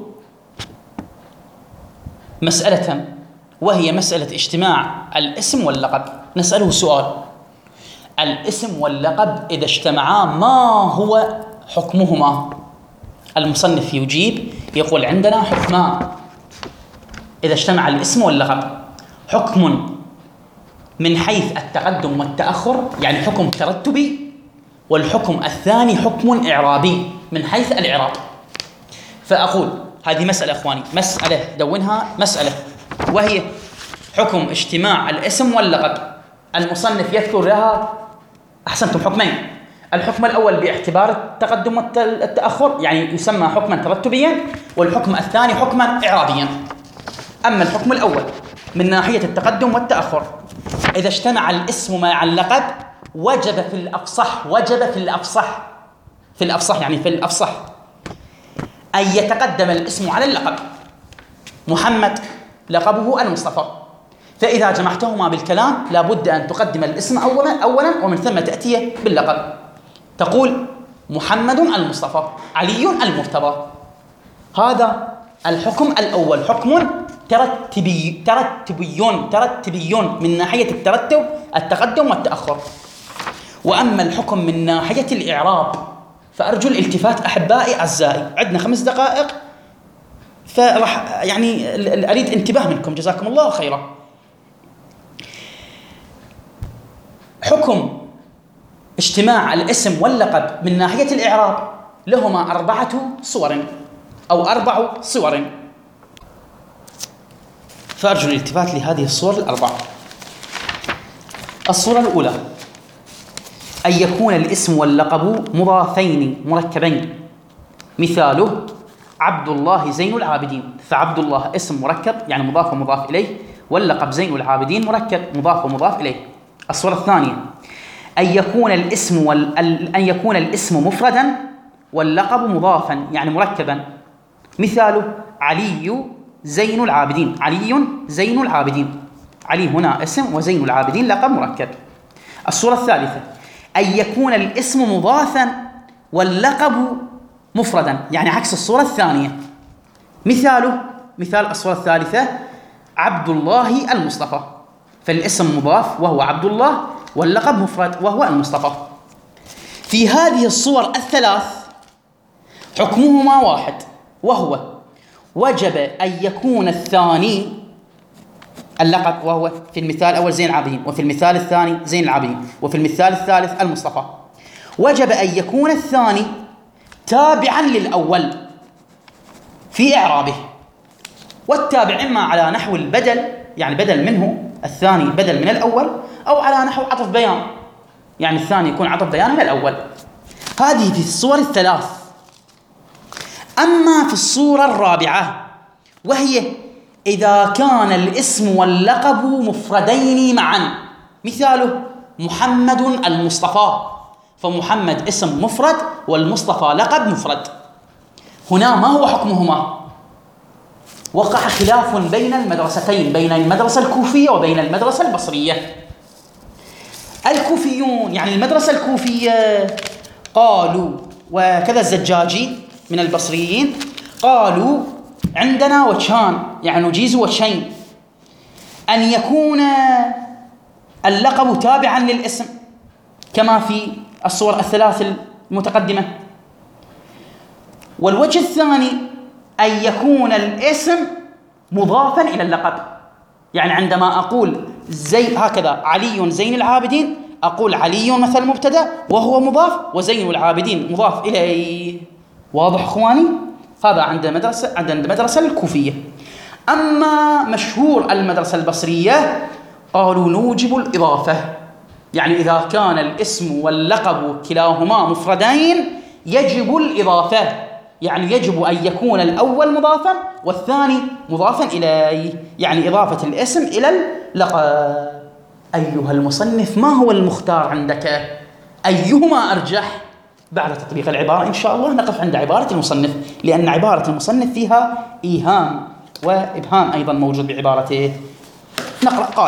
مسألة وهي مسألة اجتماع الاسم واللقب. نسأله سؤال: الاسم واللقب إذا اجتمعا ما هو حكمهما؟ المصنف يجيب يقول: عندنا حكمان إذا اجتمع الاسم واللقب: حكم من حيث التقدم والتأخر يعني حكم ترتبي، والحكم الثاني حكم إعرابي من حيث الإعراب. فأقول هذه مسألة أخواني، مسألة دونها مسألة، وهي حكم اجتماع الاسم واللقب. المصنف يذكر لها أحسنتم حكمين: الحكم الأول باعتبار التقدم والتأخر يعني يسمى حكما ترتبيا، والحكم الثاني حكما إعرابيا. أما الحكم الأول من ناحية التقدم والتأخر: إذا اجتمع الاسم مع اللقب وجب في الأفصح وجب في الأفصح في الأفصح يعني في الأفصح أن يتقدم الاسم على اللقب. محمد لقبه المصطفى، فإذا جمعتهما بالكلام لابد أن تقدم الاسم أولا أولا ومن ثم تأتي باللقب. تقول محمد المصطفى، علي المرتضى. هذا الحكم الأول، حكم ترتبي ترتبيون ترتبيون من ناحية الترتب التقدم والتأخر. وأما الحكم من ناحية الإعراب فأرجو الالتفات أحبائي أعزائي، عندنا خمس دقائق فراح يعني أريد انتباه منكم جزاكم الله خيرا. حكم اجتماع الاسم واللقب من ناحية الإعراب لهما أربعة صور أو أربع صور، فأرجو الالتفات لهذه الصور الأربعة. الصورة الأولى أن يكون الاسم واللقب مضافين مركبين، مثاله عبد الله زين العابدين، فعبد الله اسم مركب يعني مضاف ومضاف إليه، واللقب زين العابدين مركب مضاف ومضاف إليه. الصورة الثانية أن يكون الاسم وال... أن يكون الاسم مفردا واللقب مضافا يعني مركبا، مثاله علي زين العابدين، علي زين العابدين، علي هنا اسم وزين العابدين لقب مركب. الصورة الثالثة أن يكون الاسم مضافا واللقب مفردا يعني عكس الصورة الثانية، مثاله مثال الصورة الثالثة عبد الله المصطفى، فالاسم مضاف وهو عبد الله واللقب مفرد وهو المصطفى. في هذه الصور الثلاث حكمهما واحد، وهو وجب أن يكون الثاني اللقب، وهو في المثال الأول زين العابدين، وفي المثال الثاني زين العابدين، وفي المثال الثالث المصطفى. وجب أن يكون الثاني تابعا للأول في إعرابه، والتابع إما على نحو البدل يعني بدل منه، الثاني بدل من الأول، أو على نحو عطف بيان يعني الثاني يكون عطف بيان من الأول. هذه في الصور الثلاث. أما في الصورة الرابعة وهي إذا كان الاسم واللقب مفردين معا، مثاله محمد المصطفى، فمحمد اسم مفرد والمصطفى لقب مفرد. هنا ما هو حكمهما؟ وقع خلاف بين المدرستين، بين المدرسة الكوفية وبين المدرسة البصرية. الكوفيون يعني المدرسة الكوفية قالوا، وكذا الزجاجي من البصريين قالوا عندنا وجهان يعني نجيز وجهين، أن يكون اللقب تابعا للاسم كما في الصور الثلاث المتقدمة، والوجه الثاني أن يكون الاسم مضافا إلى اللقب، يعني عندما أقول زي هكذا علي زين العابدين أقول علي مثل مبتدأ وهو مضاف وزين العابدين مضاف إليه. واضح أخواني؟ هذا عند المدرسة عند المدرسة الكوفية. أما مشهور المدرسة البصرية قالوا نوجب الإضافة، يعني إذا كان الاسم واللقب كلاهما مفردين يجب الإضافة، يعني يجب أن يكون الأول مضافا والثاني مضافا إليه، يعني إضافة الاسم إلى اللقب. أيها المصنف ما هو المختار عندك؟ أيهما أرجح؟ بعد تطبيق العبارة إن شاء الله نقف عند عبارة المصنف، لأن عبارة المصنف فيها إيهام وإبهام أيضا موجود بعبارته. نقرأ. قال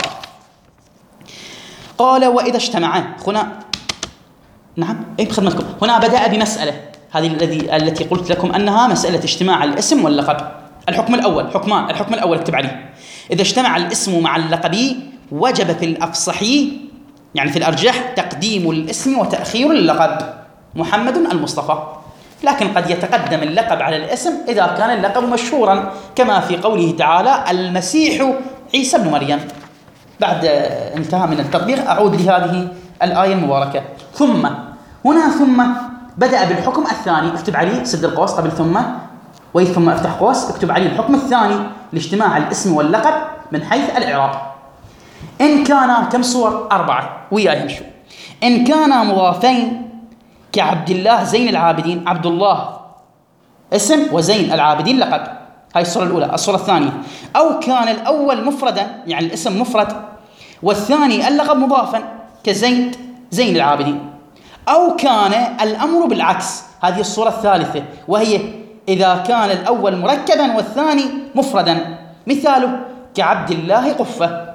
قال وإذا اجتمعا هنا، نعم أي بخدمتكم، هنا بدأ بمسألة، هذه الذي التي قلت لكم أنها مسألة اجتماع الاسم واللقب. الحكم الأول حكمان، الحكم الأول اكتب عليه، إذا اجتمع الاسم مع اللقب وجب في الأفصح يعني في الأرجح تقديم الاسم وتأخير اللقب، محمد المصطفى، لكن قد يتقدم اللقب على الاسم إذا كان اللقب مشهورا كما في قوله تعالى المسيح عيسى بن مريم. بعد انتهى من التطبيق أعود لهذه الآية المباركة. ثم هنا ثم بدأ بالحكم الثاني، اكتب عليه سد القوس قبل ثم، وإذ ثم افتح قوس اكتب عليه الحكم الثاني لاجتماع الاسم واللقب من حيث الإعراب. إن كان كم صور؟ أربعة وياي همشوا. إن كان مضافين كعبد الله زين العابدين، عبد الله اسم وزين العابدين لقب، هاي الصورة الأولى. الصورة الثانية أو كان الأول مفردا يعني الاسم مفرد والثاني اللقب مضافا كزيد زين العابدين، أو كان الأمر بالعكس، هذه الصورة الثالثة وهي إذا كان الأول مركبا والثاني مفردا، مثاله كعبد الله قفة،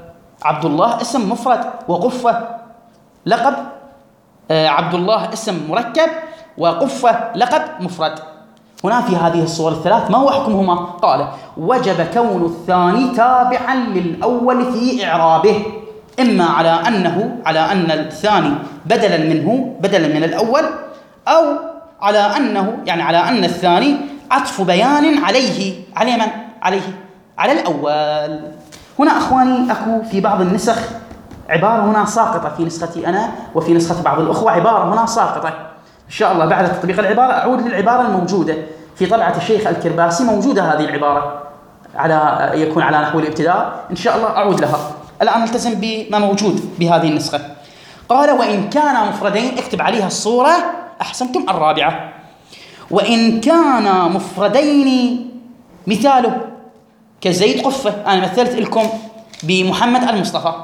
عبد الله اسم مفرد، وقفة لقب. آه عبد الله اسم مركب، وقفة لقب مفرد. هنا في هذه الصور الثلاث ما هو حكمهما؟ قال: وجب كون الثاني تابعا للأول في إعرابه، إما على أنه على أن الثاني بدلا منه بدلا من الأول، أو على أنه يعني على أن الثاني عطف بيان عليه على من؟ عليه على الأول. هنا أخواني أكو في بعض النسخ عبارة هنا ساقطة، في نسختي أنا وفي نسخة بعض الأخوة عبارة هنا ساقطة. إن شاء الله بعد تطبيق العبارة أعود للعبارة الموجودة في طبعة الشيخ الكرباسي، موجودة هذه العبارة على يكون على نحو الابتداء، إن شاء الله أعود لها. الآن نلتزم بما موجود بهذه النسخة. قال: وإن كان مفردين، اكتب عليها الصورة، أحسنتم، الرابعة. وإن كان مفردين مثاله كزيد قفة، أنا مثلت لكم بمحمد المصطفى،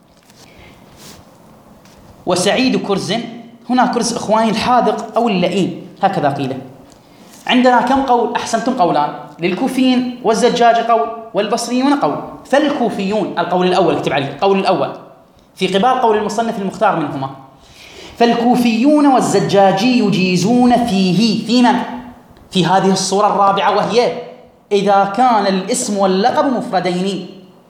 وسعيد كرز. هنا كرز إخواني الحاذق أو اللئيم، هكذا قيل. عندنا كم قول؟ أحسنتم، قولان، للكوفيين والزجاج قول، والبصريون قول. فالكوفيون القول الأول، اكتب عليه القول الأول في قبال قول المصنف المختار منهما. فالكوفيون والزجاجي يجيزون فيه في من؟ في هذه الصورة الرابعة، وهي إذا كان الاسم واللقب مفردين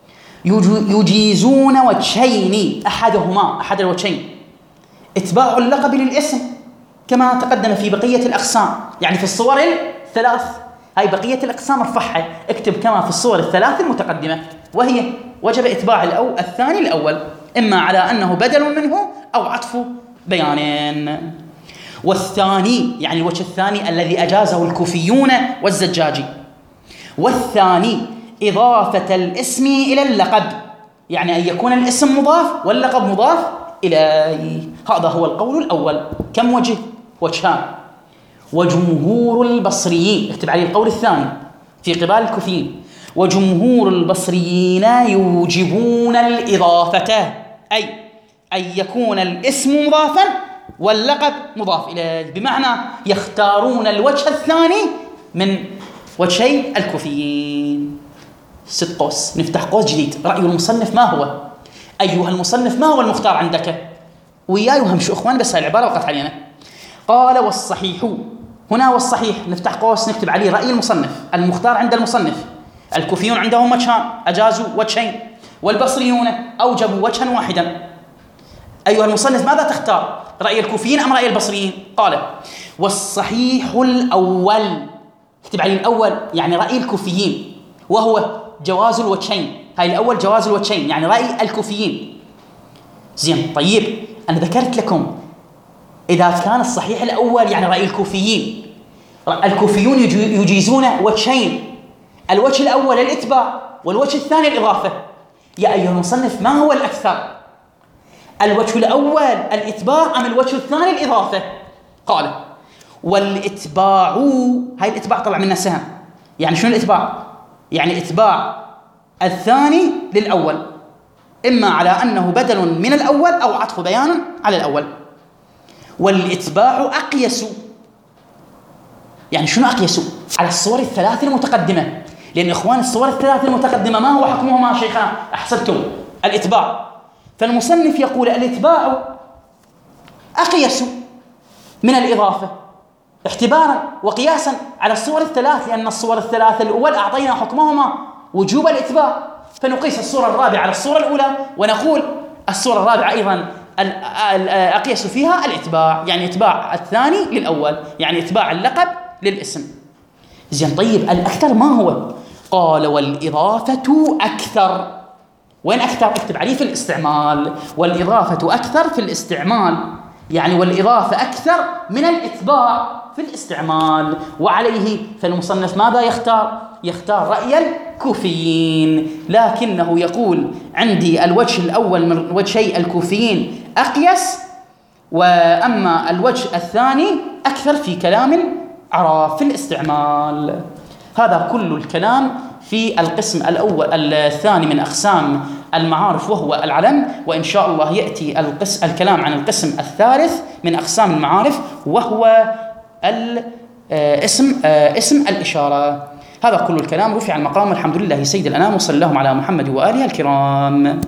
يجيزون وجهين، أحدهما أحد الوجهين اتباع اللقب للاسم كما تقدم في بقية الأقسام، يعني في الصور الثلاث. هاي بقية الأقسام ارفعها، اكتب كما في الصور الثلاث المتقدمة، وهي وجب إتباع الأو الثاني الأول، إما على أنه بدل منه أو عطف بيان. والثاني يعني الوجه الثاني الذي أجازه الكوفيون والزجاجي، والثاني إضافة الاسم إلى اللقب، يعني أن يكون الاسم مضاف واللقب مضاف إليه. هذا هو القول الأول. كم وجه؟ وجهان. وجمهور البصريين، اكتب عليه القول الثاني في قبال الكوفيين. وجمهور البصريين يوجبون الإضافة، أي أن يكون الاسم مضافا واللقب مضاف إليه، بمعنى يختارون الوجه الثاني من وجهي الكوفيين. ست قوس، نفتح قوس جديد. رأي المصنف ما هو؟ أيها المصنف ما هو المختار عندك؟ وياي وهمشوا أخوان، بس هاي العبارة وقت علينا. قال: والصحيح. هنا والصحيح نفتح قوس نكتب عليه رأي المصنف المختار عند المصنف. الكوفيون عندهم وجهان، أجازوا وجهين، والبصريون أوجبوا وجها واحدا. أيها المصنف ماذا تختار؟ رأي الكوفيين أم رأي البصريين؟ قال: والصحيح الأول، اكتب عليه الأول يعني رأي الكوفيين، وهو جواز الوجهين. هاي الأول جواز الوجهين يعني رأي الكوفيين. زين، طيب أنا ذكرت لكم إذا كان الصحيح الأول يعني رأي الكوفيين، الكوفيون يجيزون وجهين، الوجه الأول الإتباع والوجه الثاني الإضافة. يا أيها المصنف ما هو الأكثر؟ الوجه الأول الإتباع أم الوجه الثاني الإضافة؟ قال: والإتباع، هاي الإتباع طلع منها سهم. يعني شنو الإتباع؟ يعني إتباع الثاني للأول، إما على أنه بدل من الأول أو عطف بيان على الأول. والإتباع أقيس، يعني شنو أقيس؟ على الصور الثلاث المتقدمة، لأن إخوان الصور الثلاث المتقدمة ما هو حكمهما شيخان؟ أحسنتم، الإتباع. فالمصنف يقول الإتباع أقيس من الإضافة اعتبارا وقياسا على الصور الثلاث، لأن الصور الثلاث الأول أعطينا حكمهما وجوب الإتباع، فنقيس الصورة الرابعة على الصورة الأولى ونقول الصورة الرابعة أيضا أقيس فيها الإتباع، يعني إتباع الثاني للأول، يعني إتباع اللقب للاسم. زين، طيب الأكثر ما هو؟ قال: والإضافة أكثر. وين أكثر؟ اكتب عليه في الاستعمال. والإضافة أكثر في الاستعمال، يعني والإضافة أكثر من الإتباع في الاستعمال. وعليه فالمصنف ماذا يختار؟ يختار رأي الكوفيين، لكنه يقول عندي الوجه الأول من وجهي الكوفيين أقيس، وأما الوجه الثاني أكثر في كلام عرف في الاستعمال. هذا كل الكلام في القسم الأول الثاني من أقسام المعارف وهو العلم، وإن شاء الله يأتي القسم الكلام عن القسم الثالث من أقسام المعارف وهو الاسم اسم الإشارة. هذا كل الكلام، رفع المقام، الحمد لله سيد الأنام، وصلى اللهم على محمد وآله الكرام.